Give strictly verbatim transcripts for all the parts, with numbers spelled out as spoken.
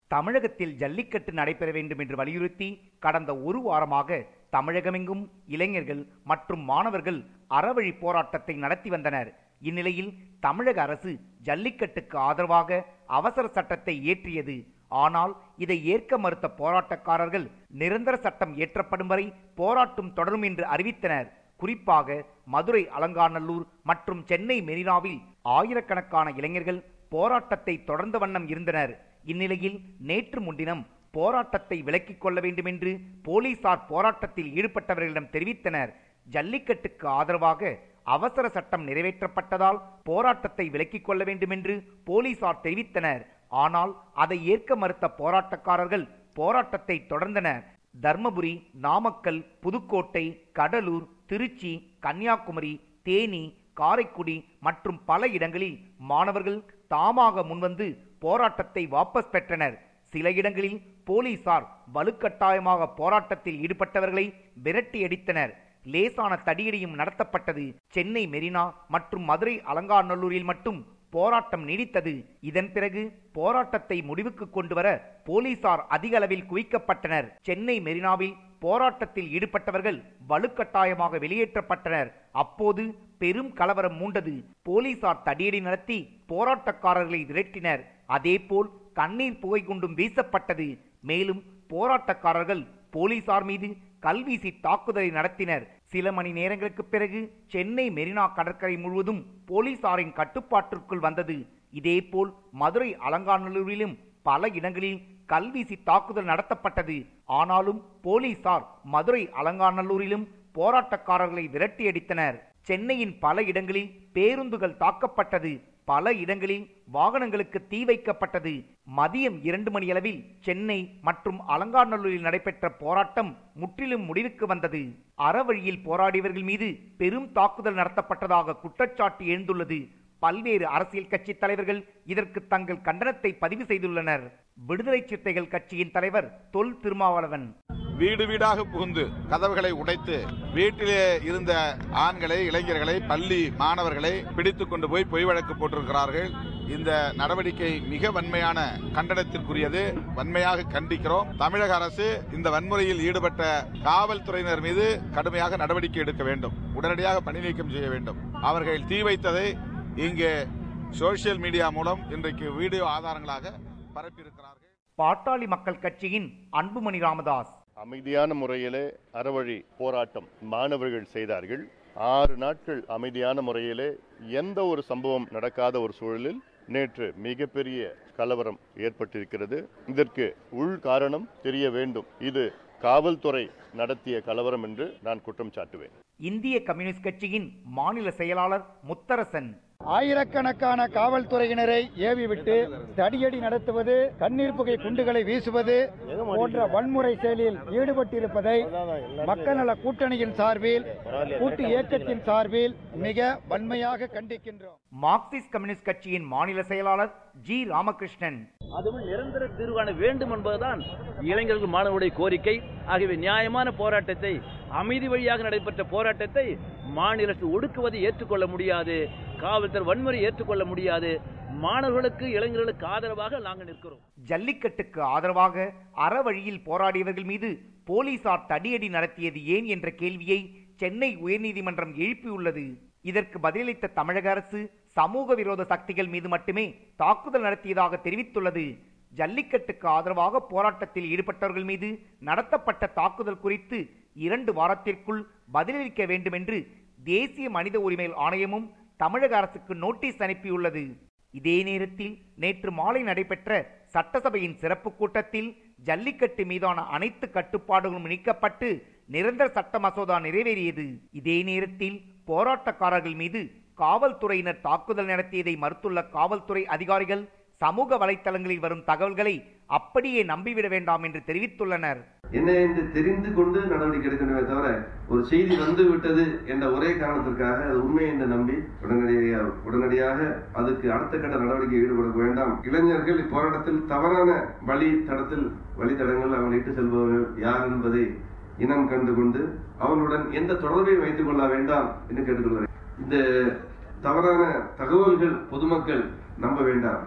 தமிழகத்தில் ஜல்லிக்கட்டு நடைபெற வேண்டும் என்று வலியுறுத்தி கடந்த ஒரு வாரமாக தமிழகமெங்கும் இளைஞர்கள் மற்றும் மாணவர்கள் அறவழி போராட்டத்தை நடத்தி வந்தனர். இந்நிலையில் தமிழக அரசு ஜல்லிக்கட்டுக்கு ஆதரவாக அவசர சட்டத்தை இயற்றியது. ஆனால் இதை ஏற்க மறுத்த போராட்டக்காரர்கள் நிரந்தர சட்டம் இயற்றப்படும் வரை போராட்டம் தொடரும் என்று அறிவித்தனர். குறிப்பாக மதுரை அலங்காநல்லூர் மற்றும் சென்னை மெரினாவில் ஆயிரக்கணக்கான இளைஞர்கள் போராட்டத்தை தொடர்ந்த வண்ணம் இருந்தனர். இந்நிலையில் நேற்று முன்தினம் போராட்டத்தை விலக்கிக் கொள்ள வேண்டும் என்று போலீசார் போராட்டத்தில் ஈடுபட்டவர்களிடம் தெரிவித்தனர். ஜல்லிக்கட்டுக்கு ஆதரவாக அவசர சட்டம் நிறைவேற்றப்பட்டதால் போராட்டத்தை விலக்கிக் கொள்ள வேண்டும் என்று போலீசார் தெரிவித்தனர். ஆனால் அதை ஏற்க மறுத்த போராட்டக்காரர்கள் போராட்டத்தை தொடர்ந்தனர். தர்மபுரி, நாமக்கல், புதுக்கோட்டை, கடலூர், திருச்சி, கன்னியாகுமரி, தேனி, காரைக்குடி மற்றும் பல இடங்களில் மாணவர்கள் தாமாக முன்வந்து போராட்டத்தை வாபஸ் பெற்றனர். சில இடங்களில் போலீசார் வலுக்கட்டாயமாக போராட்டத்தில் ஈடுபட்டவர்களை விரட்டி அடித்தனர். லேசான தடியடியும் நடத்தப்பட்டது. சென்னை மெரினா மற்றும் மதுரை அலங்காநல்லூரில் மட்டும் போராட்டம் நீடித்தது. இதன் பிறகு போராட்டத்தை முடிவுக்கு கொண்டு வர போலீசார் அதிக அளவில் குவிக்கப்பட்டனர். சென்னை மெரினாவில் போராட்டத்தில் ஈடுபட்டவர்கள் வலுக்கட்டாயமாக வெளியேற்றப்பட்டனர். அப்போது பெரும் கலவரம் மூண்டது. போலீசார் தடியடி நடத்தி போராட்டக்காரர்களை விரட்டினர். அதேபோல் கண்ணீர் புகை குண்டும் வீசப்பட்டது. மேலும் போராட்டக்காரர்கள் போலீசார் மீது கல்வீசி தாக்குதலை நடத்தினர். சில மணி நேரங்களுக்கு பிறகு சென்னை மெரினா கடற்கரை முழுவதும் போலீசாரின் கட்டுப்பாட்டிற்குள் வந்தது. இதேபோல் மதுரை அலங்காநல்லூரிலும் பல இடங்களில் கல்வீசி தாக்குதல் நடத்தப்பட்டது. ஆனாலும் போலீசார் மதுரை அலங்காநல்லூரிலும் போராட்டக்காரர்களை விரட்டி அடித்தனர். சென்னையின் பல இடங்களில் பேருந்துகள் தாக்கப்பட்டது. பல இடங்களில் வாகனங்களுக்கு தீ வைக்கப்பட்டது. மதியம் இரண்டு மணி அளவில் சென்னை மற்றும் அலங்காநல்லூரில் நடைபெற்ற போராட்டம் முற்றிலும் முடிவுக்கு வந்தது. அறவழியில் போராடியவர்கள் மீது பெரும் தாக்குதல் நடத்தப்பட்டதாக குற்றச்சாட்டு எழுந்துள்ளது. பல்வேறு அரசியல் கட்சி தலைவர்கள் இதற்கு தங்கள் கண்டனத்தை பதிவு செய்துள்ளனர். விடுதலை சிறுத்தைகள் கட்சியின் தலைவர் தொல் திருமாவளவன், வீடு வீடாக புகுந்து கதவுகளை உடைத்து வீட்டிலே இருந்த ஆண்களை, இளைஞர்களை, பள்ளி மாணவர்களை பிடித்துக் கொண்டு போய் பொய் வழக்கு போட்டிருக்கிறார்கள். இந்த நடவடிக்கை மிக வன்மையான கண்டனத்திற்குரியது. வன்மையாக கண்டிக்கிறோம். தமிழக அரசு இந்த வன்முறையில் ஈடுபட்ட காவல்துறையினர் மீது கடுமையாக நடவடிக்கை எடுக்க வேண்டும். உடனடியாக பணி நீக்கம் செய்ய வேண்டும். அவர்கள் தீ வைத்ததை இங்கே சோசியல் மீடியா மூலம் இன்றைக்கு வீடியோ ஆதாரங்களாக பரப்பியிருக்கிறார்கள். பாட்டாளி மக்கள் கட்சியின் அன்புமணி ராமதாஸ், அமைதியான முறையிலே அறவழி போராட்டம் மாணவர்கள் செய்தார்கள். ஆறு நாட்கள் அமைதியான முறையிலே எந்த ஒரு சம்பவம் நடக்காத ஒரு சூழலில் நேற்று மிகப்பெரிய கலவரம் ஏற்பட்டிருக்கிறது. இதற்கு உள் காரணம் தெரிய வேண்டும். இது காவல்துறை நடத்திய கலவரம் என்று நான் குற்றம் சாட்டுவேன். இந்திய கம்யூனிஸ்ட் கட்சியின் மாநில செயலாளர் முத்தரசன், ஆயிரக்கணக்கான காவல்துறையினரை ஏவி விட்டு தடியடி நடத்துவது, கண்ணீர் புகை குண்டுகளை வீசுவது போன்ற வன்முறை செயலில் ஈடுபட்டிருப்பதை மக்கள் நல கூட்டணியின் சார்பில், கூட்டு இயக்கத்தின் சார்பில் மிக வன்மையாக கண்டிக்கின்றோம். மார்க்சிஸ்ட் கம்யூனிஸ்ட் கட்சியின் மாநில செயலாளர் ஜி ராமகிருஷ்ணன், அதுவும் நிரந்தர தீர்வு காண வேண்டும் என்பதுதான் இளைஞர்கள் மாணவருடைய கோரிக்கை. ஆகவே நியாயமான போராட்டத்தை, அமைதி வழியாக நடைபெற்ற போராட்டத்தை மாநில அரசு ஒடுக்குவதை ஏற்றுக்கொள்ள முடியாது. காவல்துறை வன்முறை ஏற்றுக்கொள்ள முடியாது. மாணவர்களுக்கு, இளைஞர்களுக்கு ஆதரவாக நாங்கள் நிற்கிறோம். ஜல்லிக்கட்டுக்கு ஆதரவாக அறவழியில் போராடியவர்கள் மீது போலீசார் தடியடி நடத்தியது ஏன் என்ற கேள்வியை சென்னை உயர்நீதிமன்றம் எழுப்பியுள்ளது. இதற்கு பதிலளித்த தமிழக அரசு சமூக விரோத சக்திகள் மீது மட்டுமே தாக்குதல் நடத்தியதாக தெரிவித்துள்ளது. ஜல்லிக்கட்டுக்கு ஆதரவாக போராட்டத்தில் ஈடுபட்டவர்கள் மீது நடத்தப்பட்ட தாக்குதல் குறித்து இரண்டு வாரத்திற்குள் பதிலளிக்க வேண்டும் என்று தேசிய மனித உரிமைகள் ஆணையமும் தமிழக அரசுக்கு நோட்டீஸ் அனுப்பியுள்ளது. இதே நேரத்தில் நேற்று மாலை நடைபெற்ற சட்டசபையின் சிறப்பு கூட்டத்தில் ஜல்லிக்கட்டு மீதான அனைத்து கட்டுப்பாடுகளும் நீக்கப்பட்டு நிரந்தர சட்ட மசோதா நிறைவேறியது. இதே நேரத்தில் போராட்டக்காரர்கள் மீது காவல்துறையினர் தாக்குதல் நடத்தியதை மறுத்துள்ள காவல்துறை அதிகாரிகள் சமூக வலைத்தளங்களில் வரும் தகவல்களை அப்படியே நம்பிவிட வேண்டாம் என்று தெரிவித்துள்ளனர். என்ன என்று தெரிந்து கொண்டு நடவடிக்கை எடுக்க வேண்டுமே தவிர ஒரு செய்தி வந்து விட்டது என்ற ஒரே காரணத்திற்காக அது உண்மை என்று நம்பி உடனடியாக உடனடியாக அதுக்கு அடுத்த கட்ட நடவடிக்கை ஈடுபட வேண்டாம். இளைஞர்கள் இப்போராட்டத்தில் தவறான வழி தடத்தில் வழித்தடங்கள் அவர்கள் இட்டு செல்பவர்கள் யார் என்பதை இனம் கண்டு கொண்டு அவர்களுடன் எந்த தொடர்பையும் வைத்துக் கொள்ள வேண்டாம் என்று கேட்டுக்கொள்கிறேன். இந்த தவறான தகவல்கள் பொதுமக்கள் நம்ப வேண்டாம்.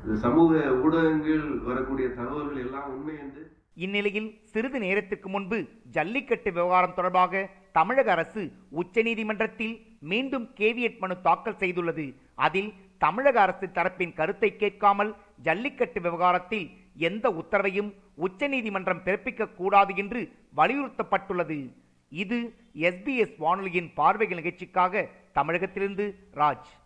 சமூக ஊடகங்கள் வரக்கூடிய தகவல்கள் எல்லாம் உண்மை என்று. இந்நிலையில் சிறிது நேரத்துக்கு முன்பு ஜல்லிக்கட்டு விவகாரம் தொடர்பாக தமிழக அரசு உச்சநீதிமன்றத்தில் மீண்டும் கேவியட் மனு தாக்கல் செய்துள்ளது. அதில் தமிழக அரசு தரப்பின் கருத்தை கேட்காமல் ஜல்லிக்கட்டு விவகாரத்தில் எந்த உத்தரவையும் உச்சநீதிமன்றம் பிறப்பிக்க கூடாது என்று வலியுறுத்தப்பட்டுள்ளது. இது எஸ் பி எஸ் வானொலியின் பார்வைகள் நிகழ்ச்சிக்காக தமிழகத்திலிருந்து ராஜ்.